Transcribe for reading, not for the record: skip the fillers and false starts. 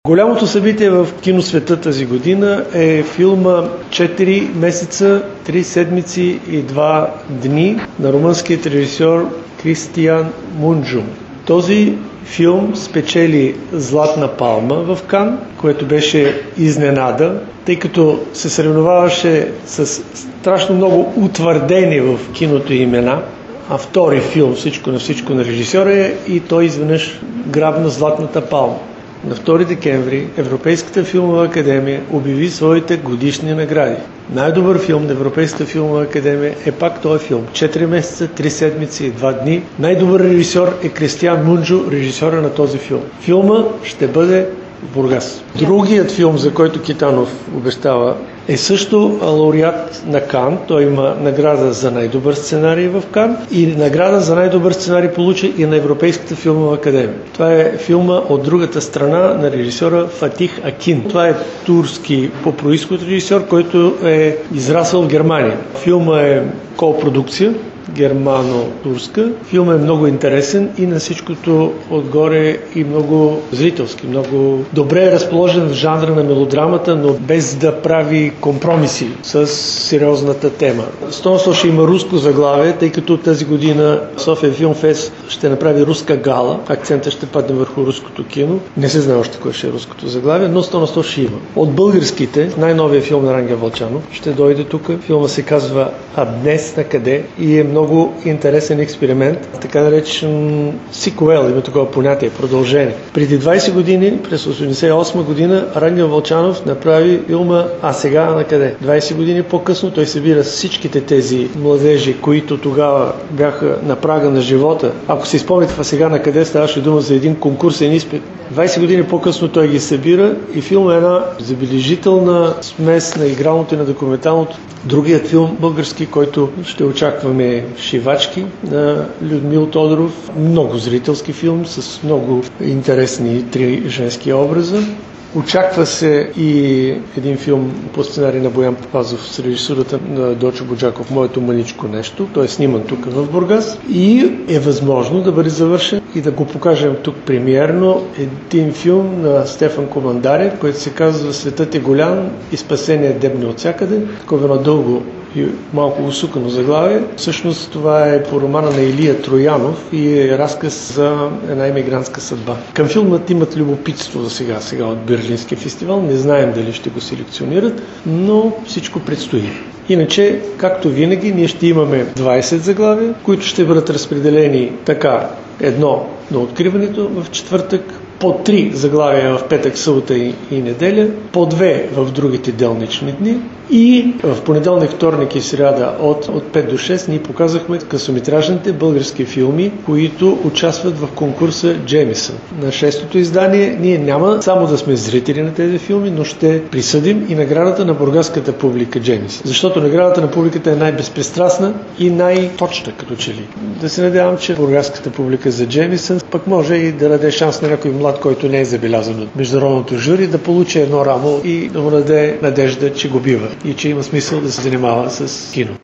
Голямото събитие в киносвета тази година е филма 4 месеца, 3 седмици и 2 дни на румънският режисьор Кристиян Мунджу. Този филм спечели Златна палма в Кан, което беше изненада, тъй като се съревноваваше с страшно много утвърдени в киното имена, а втори филм всичко на режисьора е и той изведнъж грабна Златната палма. На 2 декември Европейската филмова академия обяви своите годишни награди. Най-добър филм на Европейската филмова академия е пак този филм. 4 месеца, 3 седмици и 2 дни. Най-добър режисьор е Кристиян Мунджу, режисьора на този филм. Филма ще бъде в Бургас. Другият филм, за който Китанов обещава, е също лауреат на Кан. Той има награда за най-добър сценарий в Кан и награда за най-добър сценарий получи и на Европейската филмова академия. Това е филма от другата страна на режисьора Фатих Акин. Това е турски по произход режисьор, който е израсъл в Германия. Филма е копродукция германо-турска. Филмът е много интересен и на всичкото отгоре и много зрителски, много добре разположен в жанра на мелодрамата, но без да прави компромиси с сериозната тема. Стонство ще има руско заглавие, тъй като тази година София Филм Фест ще направи руска гала. Акцента ще падне върху руското кино. Не се знае още кое ще е руското заглавие, но стонство ще има. От българските, най-новия филм на Рангел Вълчанов ще дойде тук. Филма се казва "А днес на къде" и е много интересен експеримент, така наречен сиквел, има такова понятие, продължение. Преди 20 години, през 1988 година, Рангел Вълчанов направи филма "А сега на къде?". 20 години по-късно той събира всичките тези младежи, които тогава бяха на прага на живота. Ако се спомните, "А сега на къде" ставаше дума за един конкурсен изпит. 20 години по-късно той ги събира и филм е една забележителна смес на игралното и на документалното. Другият филм български, който ще очакваме, "Шивачки" на Людмил Тодоров. Много зрителски филм с много интересни 3 женски образа. Очаква се и един филм по сценарий на Боян Папазов с режисурата на Дочо Буджаков "Моето мъничко нещо". Той е сниман тук в Бургас и е възможно да бъде завършен и да го покажем тук премиерно. Един филм на Стефан Командарев, който се казва "Светът е голям и спасение дебне от всякъде". Такова едно дълго и малко усукано заглавие. Всъщност това е по романа на Илия Троянов и е разказ за една имигрантска съдба. Към филмът имат любопитство за сега от Берлинския фестивал. Не знаем дали ще го селекционират, но всичко предстои. Иначе, както винаги, ние ще имаме 20 заглавия, които ще бъдат разпределени така: едно на откриването в четвъртък, по 3 заглавия в петък, събота и неделя, по 2 в другите делнични дни и в понеделник, вторник и сряда от 5 до 6 ние показахме късометражните български филми, които участват в конкурса Джемисън. На 6-то издание ние няма само да сме зрители на тези филми, но ще присъдим и наградата на бургаската публика Джемисън. Защото наградата на публиката е най-безпристрастна и най-точна като че ли. Да се надявам, че бургаската публика за Джемисън пък може и да даде шанс на някой млад, който не е забелязан от международното жури, да получи едно рамо и да му даде надежда, че го бива и че има смисъл да се занимава с кино.